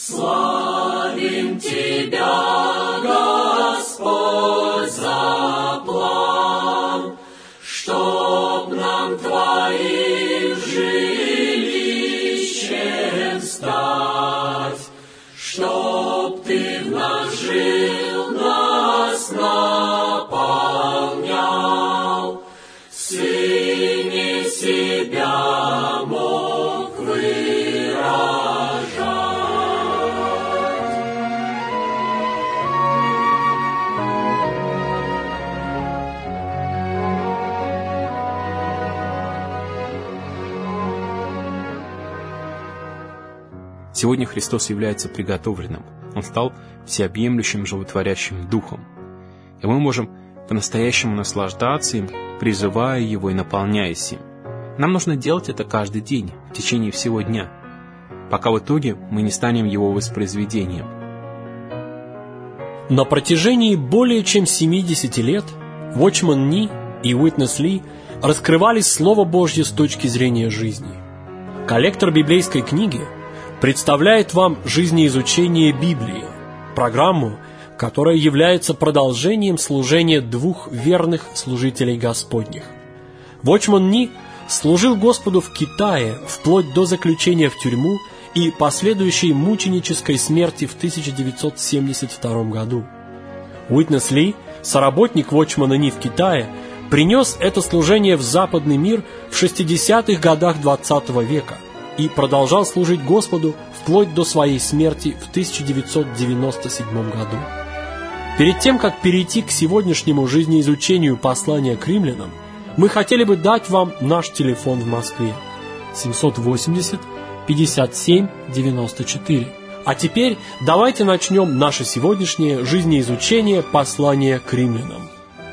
Славим Тебя, Господь, за план, чтоб нам Твоим жилищем стать, чтоб Ты в нас жил, нас наполнял, в Сыне себя мог выражать. Сегодня Христос является приготовленным. Он стал всеобъемлющим животворящим Духом. И мы можем по-настоящему наслаждаться им, призывая Его и наполняясь им. Нам нужно делать это каждый день, в течение всего дня, пока в итоге мы не станем Его воспроизведением. На протяжении более чем 70 лет Watchman Nee и Witness Lee раскрывали Слово Божье с точки зрения жизни. Коллектор библейской книги представляет вам жизнеизучение Библии, программу, которая является продолжением служения двух верных служителей Господних. Watchman Nee служил Господу в Китае вплоть до заключения в тюрьму и последующей мученической смерти в 1972 году. Witness Lee, соработник Watchman Nee в Китае, принес это служение в западный мир в 60-х годах XX века и продолжал служить Господу вплоть до своей смерти в 1997 году. Перед тем, как перейти к сегодняшнему жизнеизучению послания к римлянам, мы хотели бы дать вам наш телефон в Москве 780 57 94. А теперь давайте начнем наше сегодняшнее жизнеизучение послания к римлянам.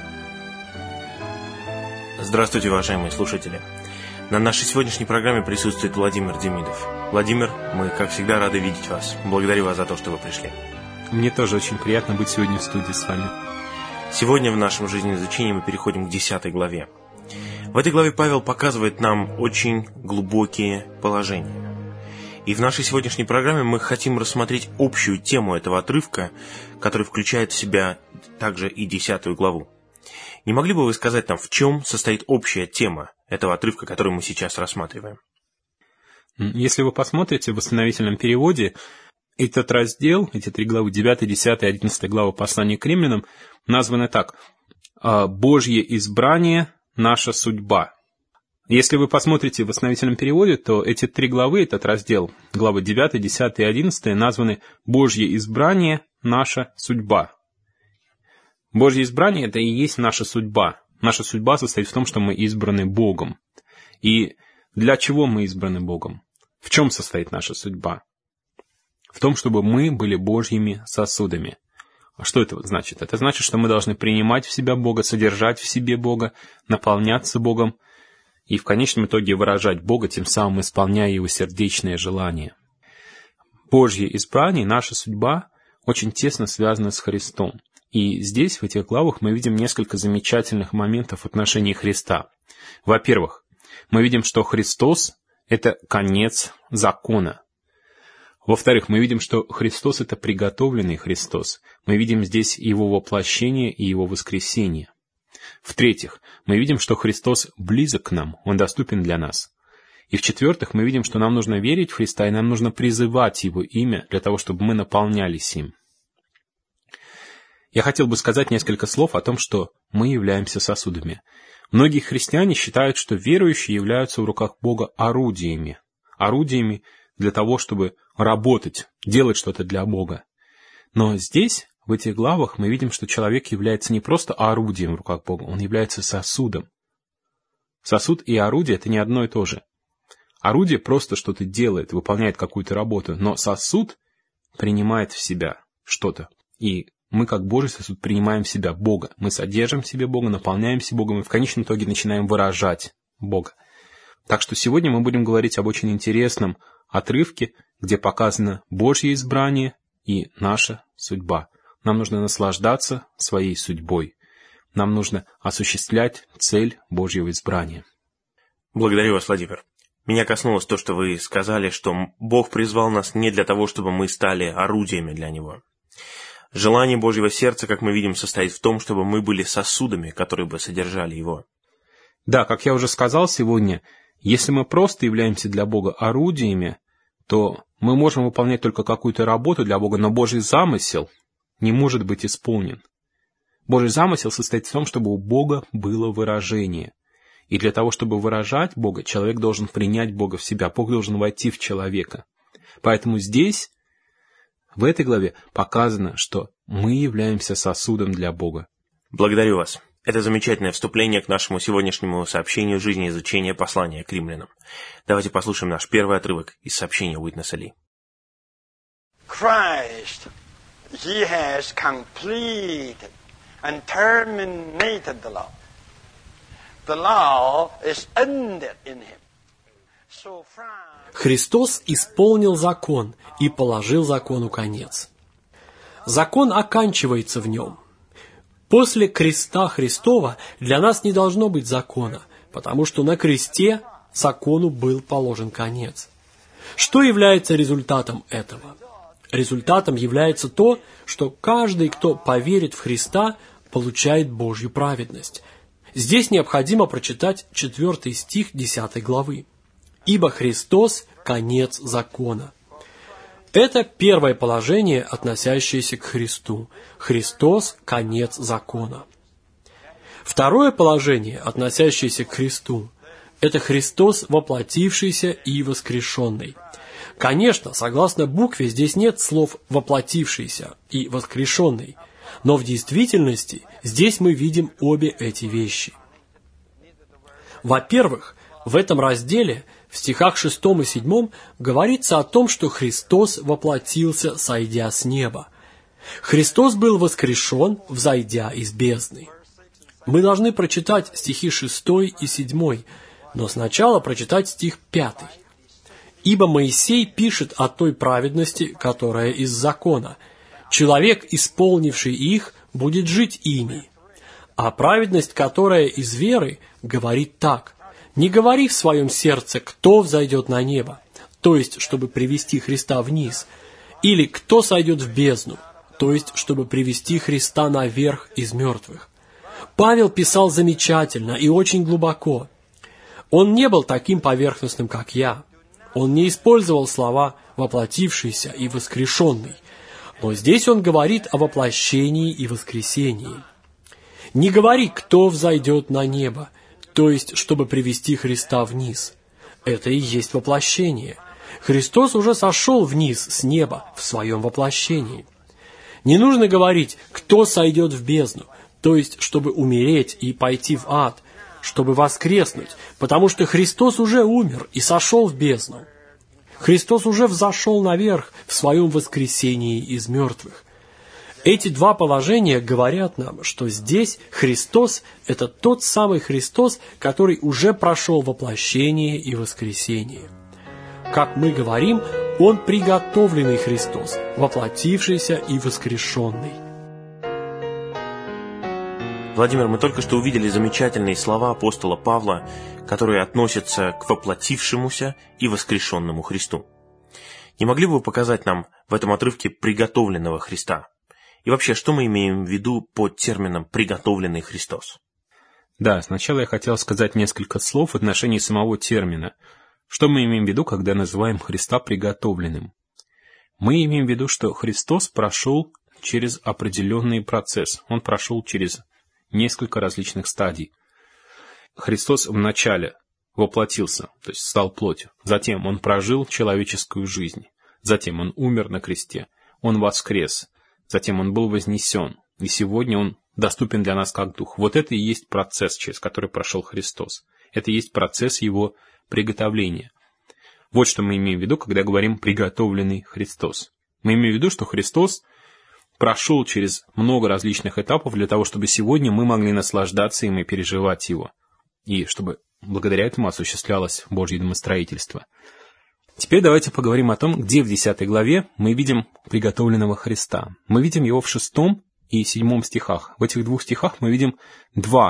Здравствуйте, уважаемые слушатели! На нашей сегодняшней программе присутствует Владимир Демидов. Владимир, мы, как всегда, рады видеть вас. Благодарю вас за то, что вы пришли. Мне тоже очень приятно быть сегодня в студии с вами. Сегодня в нашем жизнеизучении мы переходим к 10 главе. В этой главе Павел показывает нам очень глубокие положения. И в нашей сегодняшней программе мы хотим рассмотреть общую тему этого отрывка, который включает в себя также и 10 главу. Не могли бы вы сказать нам, в чем состоит общая тема этого отрывка, который мы сейчас рассматриваем? Если вы посмотрите в восстановительном переводе, этот раздел, эти 3 главы, 9, 10 и 11 главы послания к римлянам, названы так: «Божье избрание, наша судьба». Если вы посмотрите в восстановительном переводе, то эти 3 главы, этот раздел, главы 9, 10 и 11, названы «Божье избрание, наша судьба». Божье избрание – это и есть наша судьба. Наша судьба состоит в том, что мы избраны Богом. И для чего мы избраны Богом? В чем состоит наша судьба? В том, чтобы мы были Божьими сосудами. А что это значит? Это значит, что мы должны принимать в себя Бога, содержать в себе Бога, наполняться Богом и в конечном итоге выражать Бога, тем самым исполняя Его сердечные желания. Божье избрание, наша судьба, очень тесно связана с Христом. И здесь, в этих главах, мы видим несколько замечательных моментов в отношении Христа. Во-первых, мы видим, что Христос – это конец закона. Во-вторых, мы видим, что Христос – это приготовленный Христос. Мы видим здесь Его воплощение и Его воскресение. В-третьих, мы видим, что Христос близок к нам, Он доступен для нас. И в-четвертых, мы видим, что нам нужно верить в Христа, и нам нужно призывать Его имя для того, чтобы мы наполнялись им. Я хотел бы сказать несколько слов о том, что мы являемся сосудами. Многие христиане считают, что верующие являются в руках Бога орудиями. Орудиями для того, чтобы работать, делать что-то для Бога. Но здесь, в этих главах, мы видим, что человек является не просто орудием в руках Бога, он является сосудом. Сосуд и орудие – это не одно и то же. Орудие просто что-то делает, выполняет какую-то работу, но сосуд принимает в себя что-то. И мы, как Божий сосуд, принимаем в себя Бога. Мы содержим в себе Бога, наполняемся Богом и в конечном итоге начинаем выражать Бога. Так что сегодня мы будем говорить об очень интересном отрывке, где показано Божье избрание и наша судьба. Нам нужно наслаждаться своей судьбой. Нам нужно осуществлять цель Божьего избрания. Благодарю вас, Владимир. Меня коснулось то, что вы сказали, что Бог призвал нас не для того, чтобы мы стали орудиями для Него. Желание Божьего сердца, как мы видим, состоит в том, чтобы мы были сосудами, которые бы содержали Его. Да, как я уже сказал сегодня, если мы просто являемся для Бога орудиями, то мы можем выполнять только какую-то работу для Бога, но Божий замысел не может быть исполнен. Божий замысел состоит в том, чтобы у Бога было выражение. И для того, чтобы выражать Бога, человек должен принять Бога в себя, Бог должен войти в человека. Поэтому здесь, в этой главе, показано, что мы являемся сосудом для Бога. Благодарю вас. Это замечательное вступление к нашему сегодняшнему сообщению жизнеизучения послания к римлянам. Давайте послушаем наш первый отрывок из сообщения Уитнеса Ли. Christ, He has completed and terminated the law. The law is ended in Him. So from... Христос исполнил закон и положил закону конец. Закон оканчивается в нем. После креста Христова для нас не должно быть закона, потому что на кресте закону был положен конец. Что является результатом этого? Результатом является то, что каждый, кто поверит в Христа, получает Божью праведность. Здесь необходимо прочитать 4 стих 10 главы. «Ибо Христос – конец закона». Это первое положение, относящееся к Христу. Христос – конец закона. Второе положение, относящееся к Христу, это Христос, воплотившийся и воскрешенный. Конечно, согласно букве, здесь нет слов «воплотившийся» и «воскрешенный», но в действительности здесь мы видим обе эти вещи. Во-первых, в этом разделе, в стихах 6 и 7, говорится о том, что Христос воплотился, сойдя с неба. Христос был воскрешен, взойдя из бездны. Мы должны прочитать стихи 6 и 7, но сначала прочитать стих 5. «Ибо Моисей пишет о той праведности, которая из закона. Человек, исполнивший их, будет жить ими. А праведность, которая из веры, говорит так: не говори в своем сердце, кто взойдет на небо, то есть, чтобы привести Христа вниз, или кто сойдет в бездну, то есть, чтобы привести Христа наверх из мертвых». Павел писал замечательно и очень глубоко. Он не был таким поверхностным, как я. Он не использовал слова «воплотившийся» и «воскрешенный». Но здесь он говорит о воплощении и воскресении. Не говори, кто взойдет на небо, то есть, чтобы привести Христа вниз. Это и есть воплощение. Христос уже сошел вниз с неба в своем воплощении. Не нужно говорить, кто сойдет в бездну, то есть, чтобы умереть и пойти в ад, чтобы воскреснуть, потому что Христос уже умер и сошел в бездну. Христос уже взошел наверх в своем воскресении из мертвых. Эти два положения говорят нам, что здесь Христос – это тот самый Христос, который уже прошел воплощение и воскресение. Как мы говорим, Он приготовленный Христос, воплотившийся и воскрешенный. Владимир, мы только что увидели замечательные слова апостола Павла, которые относятся к воплотившемуся и воскрешенному Христу. Не могли бы вы показать нам в этом отрывке приготовленного Христа? И вообще, что мы имеем в виду под термином «приготовленный Христос»? Да, сначала я хотел сказать несколько слов в отношении самого термина. Что мы имеем в виду, когда называем Христа приготовленным? Мы имеем в виду, что Христос прошел через определенный процесс. Он прошел через несколько различных стадий. Христос вначале воплотился, то есть стал плотью. Затем Он прожил человеческую жизнь. Затем Он умер на кресте. Он воскрес. Затем Он был вознесен. И сегодня Он доступен для нас как Дух. Вот это и есть процесс, через который прошел Христос. Это и есть процесс Его приготовления. Вот что мы имеем в виду, когда говорим «приготовленный Христос». Мы имеем в виду, что Христос прошел через много различных этапов для того, чтобы сегодня мы могли наслаждаться им и переживать Его. И чтобы благодаря этому осуществлялось Божье домостроительство. Теперь давайте поговорим о том, где в 10 главе мы видим приготовленного Христа. Мы видим Его в 6 и 7 стихах. В этих двух стихах мы видим два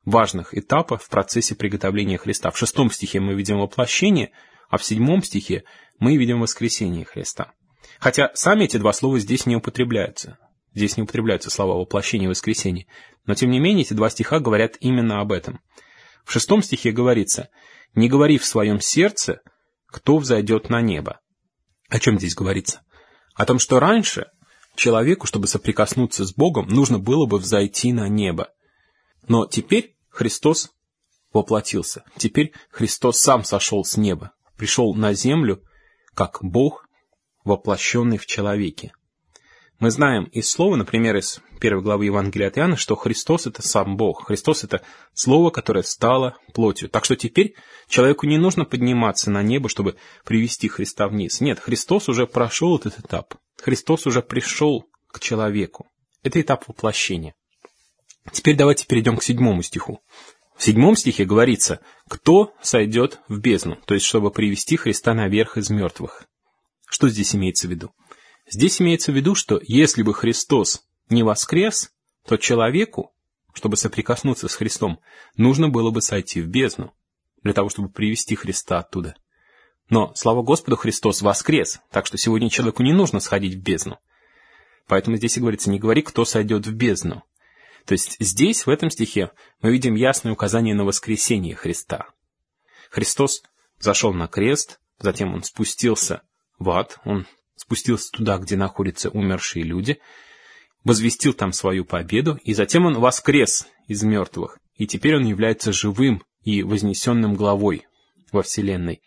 важных этапа в процессе приготовления Христа. В 6 стихе мы видим воплощение, а в 7 стихе мы видим воскресение Христа. Хотя сами эти два слова здесь не употребляются. Здесь не употребляются слова воплощение и воскресение. Но тем не менее эти два стиха говорят именно об этом. В 6 стихе говорится: «Не говори в своем сердце, кто взойдет на небо». О чем здесь говорится? О том, что раньше человеку, чтобы соприкоснуться с Богом, нужно было бы взойти на небо. Но теперь Христос воплотился. Теперь Христос сам сошел с неба, пришел на землю, как Бог, воплощенный в человеке. Мы знаем из слова, например, из 1 главы Евангелия от Иоанна, что Христос — это сам Бог. Христос — это Слово, которое стало плотью. Так что теперь человеку не нужно подниматься на небо, чтобы привести Христа вниз. Нет, Христос уже прошел этот этап. Христос уже пришел к человеку. Это этап воплощения. Теперь давайте перейдем к 7 стиху. В 7 стихе говорится: «Кто сойдет в бездну?» То есть, чтобы привести Христа наверх из мертвых. Что здесь имеется в виду? Здесь имеется в виду, что если бы Христос не воскрес, то человеку, чтобы соприкоснуться с Христом, нужно было бы сойти в бездну, для того, чтобы привести Христа оттуда. Но, слава Господу, Христос воскрес, так что сегодня человеку не нужно сходить в бездну. Поэтому здесь и говорится: «Не говори, кто сойдет в бездну». То есть здесь, в этом стихе, мы видим ясное указание на воскресение Христа. Христос зашел на крест, затем Он спустился в ад, Он спустился туда, где находятся умершие люди, возвестил там свою победу, и затем Он воскрес из мертвых, и теперь Он является живым и вознесенным главой во Вселенной.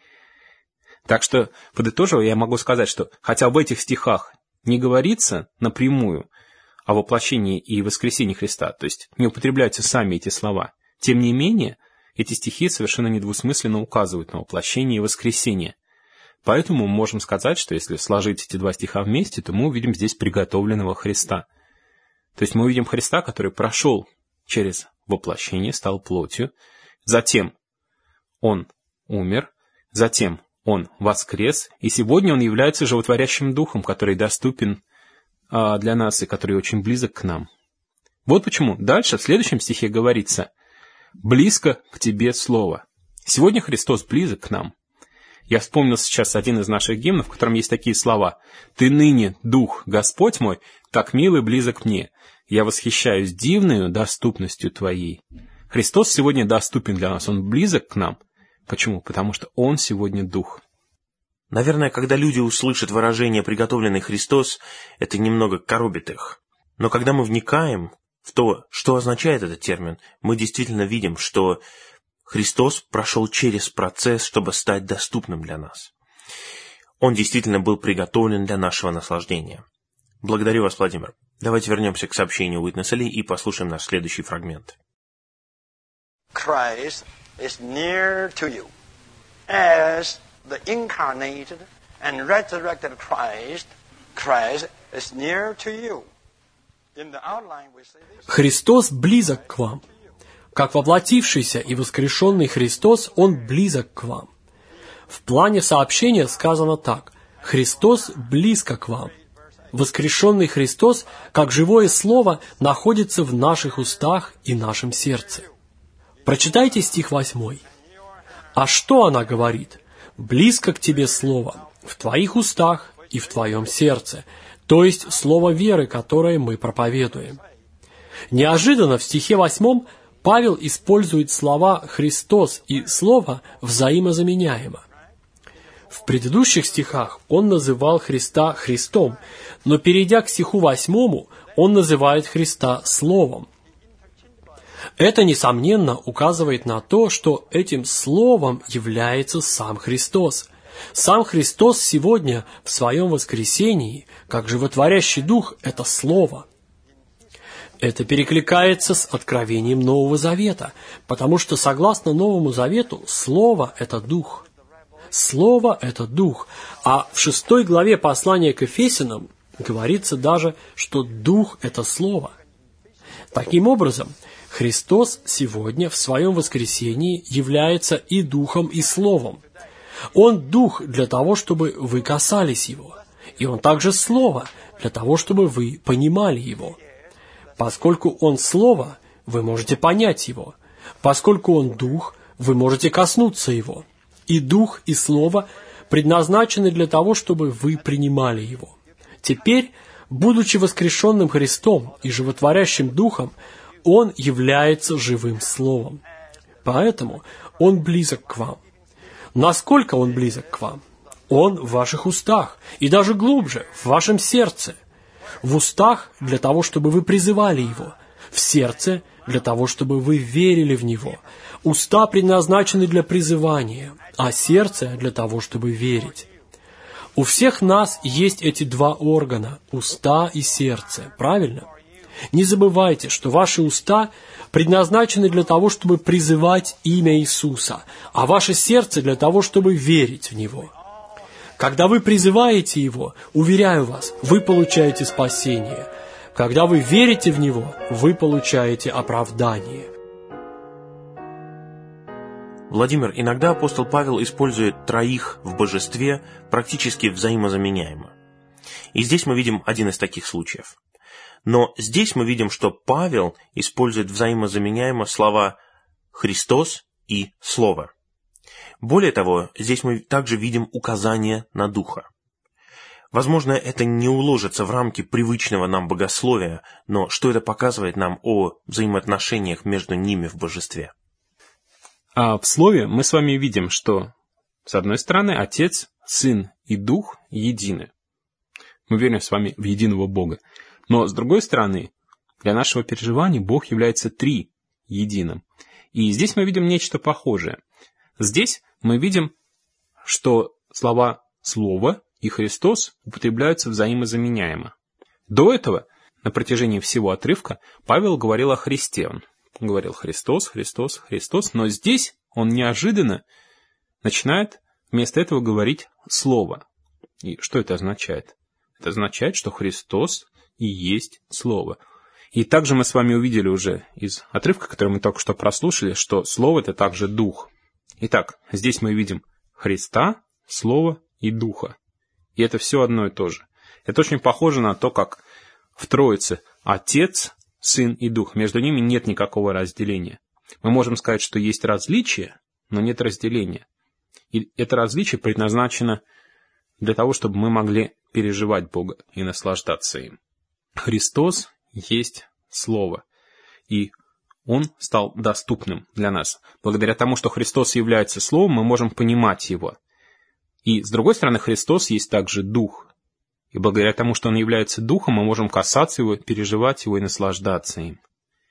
Так что, подытоживая, я могу сказать, что хотя в этих стихах не говорится напрямую о воплощении и воскресении Христа, то есть не употребляются сами эти слова, тем не менее, эти стихи совершенно недвусмысленно указывают на воплощение и воскресение. Поэтому мы можем сказать, что если сложить эти два стиха вместе, то мы увидим здесь приготовленного Христа. То есть мы увидим Христа, который прошел через воплощение, стал плотью, затем Он умер, затем Он воскрес, и сегодня Он является животворящим Духом, который доступен для нас и который очень близок к нам. Вот почему дальше в следующем стихе говорится: «Близко к тебе слово». Сегодня Христос близок к нам. Я вспомнил сейчас один из наших гимнов, в котором есть такие слова: «Ты ныне, Дух, Господь мой, так мил и близок мне. Я восхищаюсь дивною доступностью Твоей». Христос сегодня доступен для нас, Он близок к нам. Почему? Потому что Он сегодня Дух. Наверное, когда люди услышат выражение «приготовленный Христос», это немного коробит их. Но когда мы вникаем в то, что означает этот термин, мы действительно видим, что Христос прошел через процесс, чтобы стать доступным для нас. Он действительно был приготовлен для нашего наслаждения. Благодарю вас, Владимир. Давайте вернемся к сообщению Уитнеса Ли и послушаем наш следующий фрагмент. Christ is near to you as the incarnated and resurrected Christ is near to you. In the outline we say this. Христос близок к вам. Как воплотившийся и воскрешенный Христос, Он близок к вам. В плане сообщения сказано так: Христос близко к вам. Воскрешенный Христос, как живое слово, находится в наших устах и нашем сердце. Прочитайте стих 8. А что она говорит? Близко к тебе слово, в твоих устах и в твоем сердце, то есть слово веры, которое мы проповедуем. Неожиданно в стихе 8 Павел использует слова «Христос» и слово взаимозаменяемо. В предыдущих стихах он называл Христа Христом, но перейдя к стиху 8, он называет Христа Словом. Это, несомненно, указывает на то, что этим Словом является сам Христос. Сам Христос сегодня в своем воскресении, как животворящий Дух, это Слово. Это перекликается с откровением Нового Завета, потому что, согласно Новому Завету, Слово – это Дух. Слово – это Дух. А в 6 главе послания к Ефесянам говорится даже, что Дух – это Слово. Таким образом, Христос сегодня в своем воскресении является и Духом, и Словом. Он Дух для того, чтобы вы касались Его, и Он также Слово для того, чтобы вы понимали Его. Поскольку Он Слово, вы можете понять Его. Поскольку Он Дух, вы можете коснуться Его. И Дух, и Слово предназначены для того, чтобы вы принимали Его. Теперь, будучи воскрешенным Христом и животворящим Духом, Он является живым Словом. Поэтому Он близок к вам. Насколько Он близок к вам? Он в ваших устах, и даже глубже, в вашем сердце. В устах для того, чтобы вы призывали Его, в сердце для того, чтобы вы верили в Него. Уста предназначены для призывания, а сердце для того, чтобы верить. У всех нас есть эти два органа – уста и сердце, правильно? Не забывайте, что ваши уста предназначены для того, чтобы призывать имя Иисуса, а ваше сердце для того, чтобы верить в Него. Когда вы призываете Его, уверяю вас, вы получаете спасение. Когда вы верите в Него, вы получаете оправдание. Владимир, иногда апостол Павел использует троих в божестве практически взаимозаменяемо. И здесь мы видим один из таких случаев. Но здесь мы видим, что Павел использует взаимозаменяемо слова «Христос» и «Слово». Более того, здесь мы также видим указание на Духа. Возможно, это не уложится в рамки привычного нам богословия, но что это показывает нам о взаимоотношениях между ними в божестве? А в Слове мы с вами видим, что, с одной стороны, Отец, Сын и Дух едины. Мы верим с вами в единого Бога. Но, с другой стороны, для нашего переживания Бог является триединым. И здесь мы видим нечто похожее. Здесь мы видим, что слова «Слово» и «Христос» употребляются взаимозаменяемо. До этого, на протяжении всего отрывка, Павел говорил о Христе. Он говорил «Христос, Христос, Христос», но здесь он неожиданно начинает вместо этого говорить «Слово». И что это означает? Это означает, что Христос и есть Слово. И также мы с вами увидели уже из отрывка, который мы только что прослушали, что Слово — это также Дух. Итак, здесь мы видим Христа, Слово и Духа. И это все одно и то же. Это очень похоже на то, как в Троице Отец, Сын и Дух. Между ними нет никакого разделения. Мы можем сказать, что есть различие, но нет разделения. И это различие предназначено для того, чтобы мы могли переживать Бога и наслаждаться им. Христос есть Слово. И Он стал доступным для нас. Благодаря тому, что Христос является Словом, мы можем понимать Его. И, с другой стороны, Христос есть также Дух. И благодаря тому, что Он является Духом, мы можем касаться Его, переживать Его и наслаждаться им.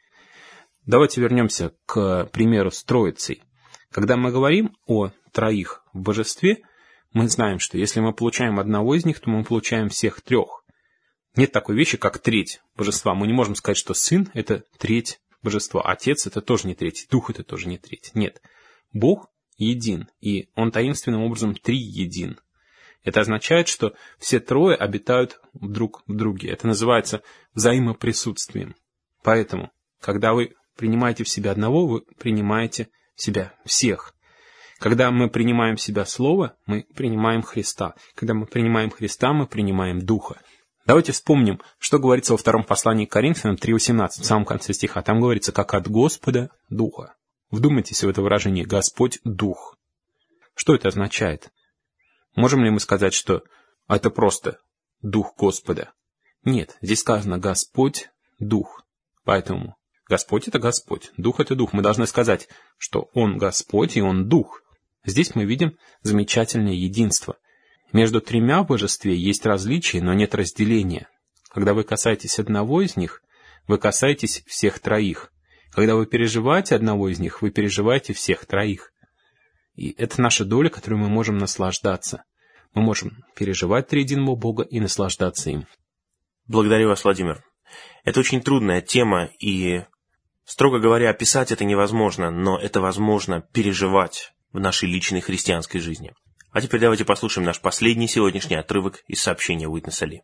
Давайте вернемся к примеру с Троицей. Когда мы говорим о троих в божестве, мы знаем, что если мы получаем одного из них, то мы получаем всех трех. Нет такой вещи, как треть божества. Мы не можем сказать, что Сын — это треть божества, Отец — это тоже не треть, Дух — это тоже не треть. Нет. Бог един, и Он таинственным образом триедин. Это означает, что все трое обитают друг в друге. Это называется взаимоприсутствием. Поэтому, когда вы принимаете в себя одного, вы принимаете в себя всех. Когда мы принимаем в себя Слово, мы принимаем Христа. Когда мы принимаем Христа, мы принимаем Духа. Давайте вспомним, что говорится во втором послании к Коринфянам 3:18, в самом конце стиха. Там говорится, как от Господа Духа. Вдумайтесь в это выражение «Господь Дух». Что это означает? Можем ли мы сказать, что это просто Дух Господа? Нет, здесь сказано «Господь Дух». Поэтому Господь — это Господь, Дух — это Дух. Мы должны сказать, что Он Господь и Он Дух. Здесь мы видим замечательное единство. Между тремя в божестве есть различия, но нет разделения. Когда вы касаетесь одного из них, вы касаетесь всех троих. Когда вы переживаете одного из них, вы переживаете всех троих. И это наша доля, которой мы можем наслаждаться. Мы можем переживать триединого Бога и наслаждаться им. Благодарю вас, Владимир. Это очень трудная тема, и, строго говоря, описать это невозможно, но это возможно переживать в нашей личной христианской жизни. А теперь давайте послушаем наш последний сегодняшний отрывок из сообщения Уитнеса Ли.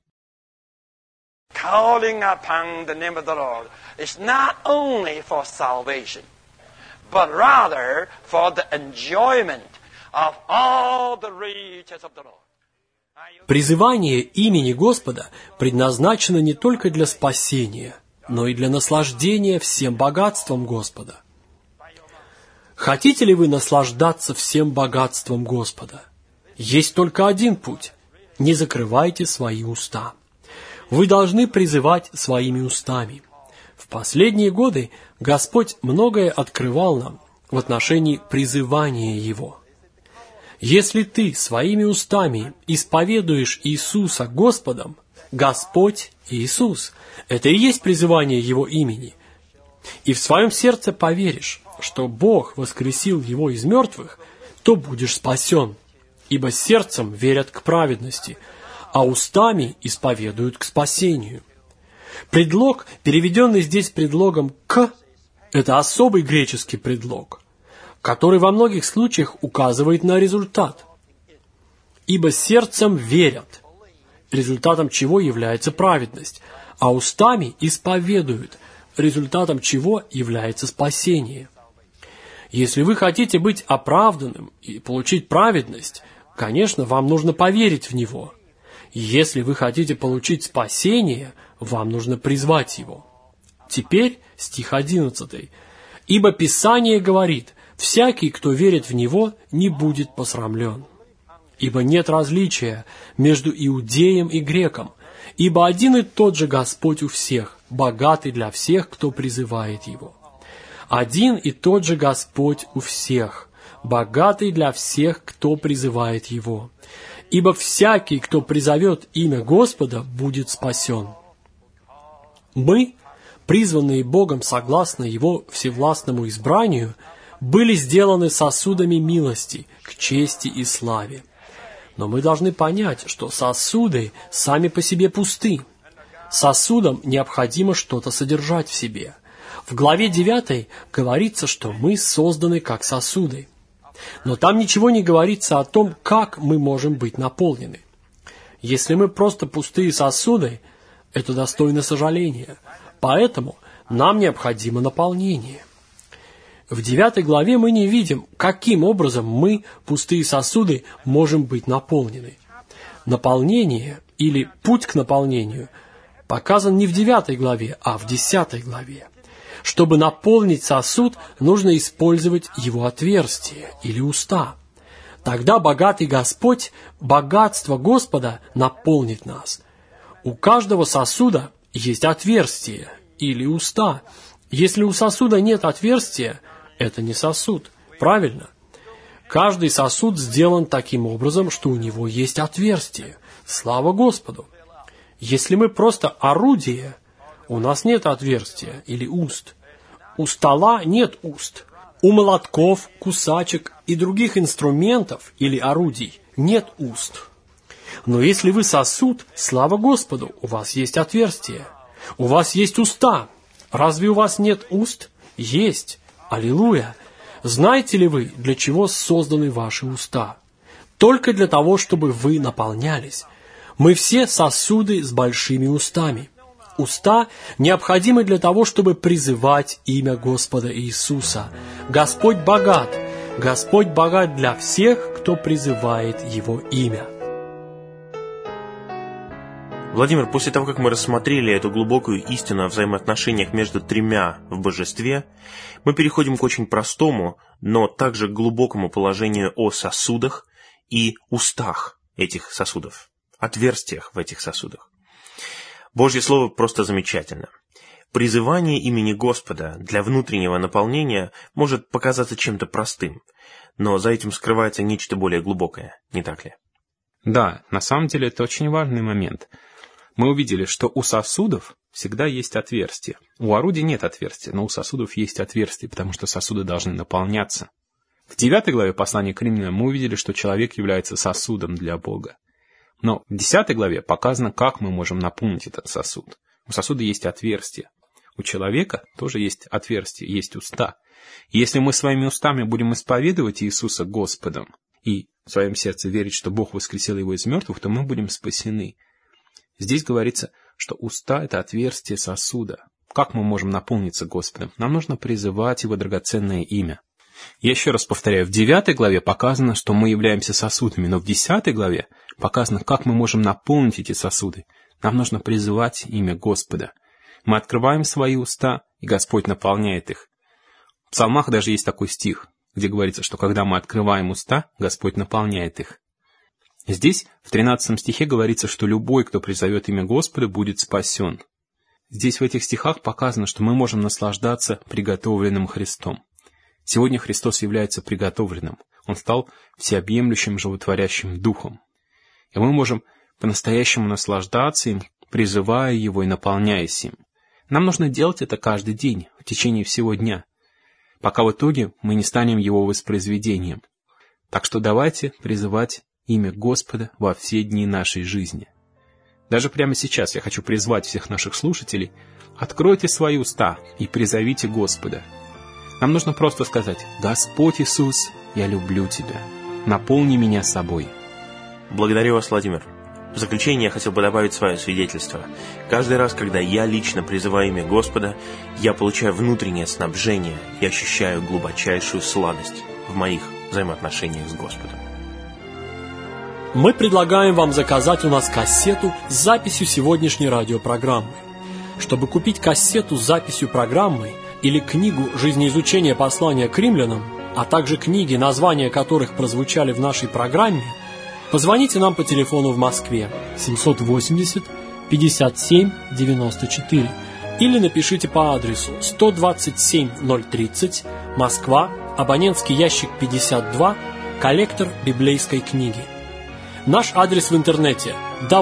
Calling upon the name of the Lord is not only for salvation, but rather for the enjoyment of all the riches of the Lord. Призывание имени Господа предназначено не только для спасения, но и для наслаждения всем богатством Господа. Хотите ли вы наслаждаться всем богатством Господа? Есть только один путь. Не закрывайте свои уста. Вы должны призывать своими устами. В последние годы Господь многое открывал нам в отношении призывания Его. Если ты своими устами исповедуешь Иисуса Господом, Господь Иисус, это и есть призывание Его имени, и в своем сердце поверишь, что Бог воскресил Его из мертвых, то будешь спасен, ибо сердцем верят к праведности, а устами исповедуют к спасению. Предлог, переведенный здесь предлогом «к», это особый греческий предлог, который во многих случаях указывает на результат. Ибо сердцем верят, результатом чего является праведность, а устами исповедуют, результатом чего является спасение. Если вы хотите быть оправданным и получить праведность, конечно, вам нужно поверить в Него. Если вы хотите получить спасение, вам нужно призвать Его. Теперь стих 11. «Ибо Писание говорит, всякий, кто верит в Него, не будет посрамлен. Ибо нет различия между иудеем и греком, ибо один и тот же Господь у всех, богатый для всех, кто призывает Его. Один и тот же Господь у всех, богатый для всех, кто призывает Его. Ибо всякий, кто призовет имя Господа, будет спасен». Мы, призванные Богом согласно Его всевластному избранию, были сделаны сосудами милости к чести и славе. Но мы должны понять, что сосуды сами по себе пусты. Сосудам необходимо что-то содержать в себе. В главе 9 говорится, что мы созданы как сосуды. Но там ничего не говорится о том, как мы можем быть наполнены. Если мы просто пустые сосуды, это достойно сожаления. Поэтому нам необходимо наполнение. В 9 главе мы не видим, каким образом мы, пустые сосуды, можем быть наполнены. Наполнение или путь к наполнению показан не в 9 главе, а в 10 главе. Чтобы наполнить сосуд, нужно использовать его отверстие или уста. Тогда богатый Господь, богатство Господа наполнит нас. У каждого сосуда есть отверстие или уста. Если у сосуда нет отверстия, это не сосуд, правильно? Каждый сосуд сделан таким образом, что у него есть отверстие. Слава Господу! Если мы просто орудие, у нас нет отверстия или уст. У стола нет уст. У молотков, кусачек и других инструментов или орудий нет уст. Но если вы сосуд, слава Господу, у вас есть отверстие. У вас есть уста. Разве у вас нет уст? Есть. Аллилуйя! Знаете ли вы, для чего созданы ваши уста? Только для того, чтобы вы наполнялись. Мы все сосуды с большими устами. Уста необходимы для того, чтобы призывать имя Господа Иисуса. Господь богат. Господь богат для всех, кто призывает Его имя. Владимир, после того, как мы рассмотрели эту глубокую истину о взаимоотношениях между тремя в божестве, мы переходим к очень простому, но также глубокому положению о сосудах и устах этих сосудов, отверстиях в этих сосудах. Божье Слово просто замечательно. Призывание имени Господа для внутреннего наполнения может показаться чем-то простым, но за этим скрывается нечто более глубокое, не так ли? Да, на самом деле это очень важный момент. Мы увидели, что у сосудов всегда есть отверстие. У орудий нет отверстия, но у сосудов есть отверстие, потому что сосуды должны наполняться. В 9 главе послания к Римлянам мы увидели, что человек является сосудом для Бога. Но в 10 главе показано, как мы можем наполнить этот сосуд. У сосуда есть отверстие. У человека тоже есть отверстие, есть уста. И если мы своими устами будем исповедовать Иисуса Господом и в своем сердце верить, что Бог воскресил Его из мертвых, то мы будем спасены. Здесь говорится, что уста — это отверстие сосуда. Как мы можем наполниться Господом? Нам нужно призывать Его драгоценное имя. Я еще раз повторяю, в 9 главе показано, что мы являемся сосудами, но в 10 главе показано, как мы можем наполнить эти сосуды. Нам нужно призывать имя Господа. Мы открываем свои уста, и Господь наполняет их. В псалмах даже есть такой стих. где говорится, что когда мы открываем уста, Господь наполняет их. Здесь, в 13 стихе, говорится, что любой, кто призовет имя Господа, будет спасен. Здесь в этих стихах показано, что мы можем наслаждаться приготовленным Христом. Сегодня Христос является приготовленным. Он стал всеобъемлющим, животворящим Духом. И мы можем по-настоящему наслаждаться им, призывая Его и наполняясь им. Нам нужно делать это каждый день, в течение всего дня, пока в итоге мы не станем Его воспроизведением. Так что давайте призывать имя Господа во все дни нашей жизни. Даже прямо сейчас я хочу призвать всех наших слушателей: откройте свои уста и призовите Господа. Нам нужно просто сказать: «Господь Иисус, я люблю Тебя. Наполни меня собой». Благодарю вас, Владимир. В заключение я хотел бы добавить свое свидетельство. Каждый раз, когда я лично призываю имя Господа, я получаю внутреннее снабжение и ощущаю глубочайшую сладость в моих взаимоотношениях с Господом. Мы предлагаем вам заказать у нас кассету с записью сегодняшней радиопрограммы. Чтобы купить кассету с записью программы или книгу «Жизнеизучение послания к римлянам», а также книги, названия которых прозвучали в нашей программе, позвоните нам по телефону в Москве 780 57 94 или напишите по адресу 127 030, Москва, абонентский ящик 52, коллектор библейской книги. Наш адрес в интернете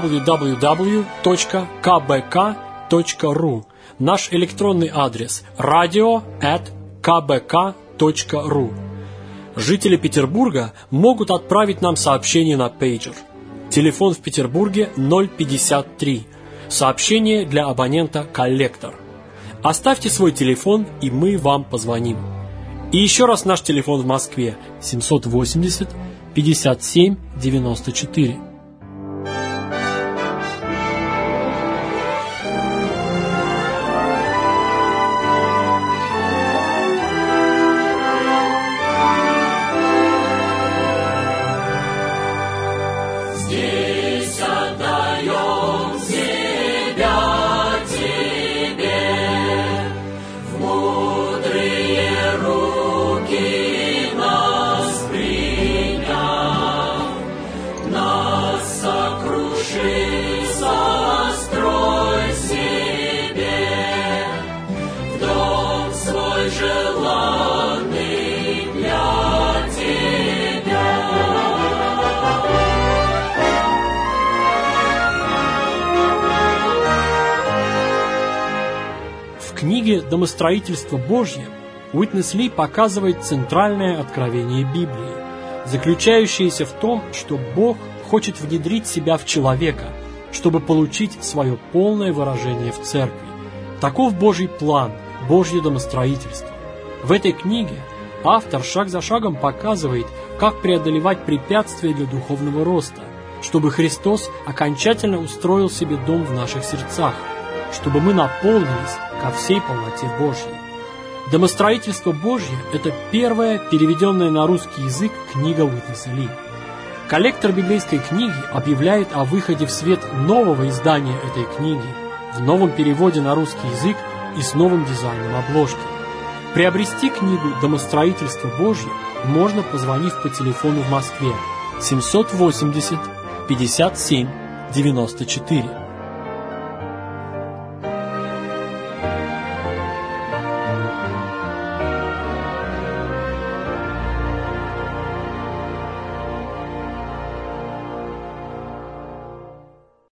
www.kbk.ru. Наш электронный адрес radio@kbk.ru. Жители Петербурга могут отправить нам сообщение на пейджер. Телефон в Петербурге 053. Сообщение для абонента «Коллектор». Оставьте свой телефон, и мы вам позвоним. И еще раз наш телефон в Москве 780 57 94. В книге «Домостроительство Божье» Уитнес Ли показывает центральное откровение Библии, заключающееся в том, что Бог хочет внедрить себя в человека, чтобы получить свое полное выражение в церкви. Таков Божий план, Божье домостроительство. В этой книге автор шаг за шагом показывает, как преодолевать препятствия для духовного роста, чтобы Христос окончательно устроил себе дом в наших сердцах, чтобы мы наполнились ко всей полноте Божьей. «Домостроительство Божье» — это первая переведенная на русский язык книга Уитнеса Ли. Коллектор библейской книги объявляет о выходе в свет нового издания этой книги в новом переводе на русский язык и с новым дизайном обложки. Приобрести книгу «Домостроительство Божье» можно, позвонив по телефону в Москве 780 57 94.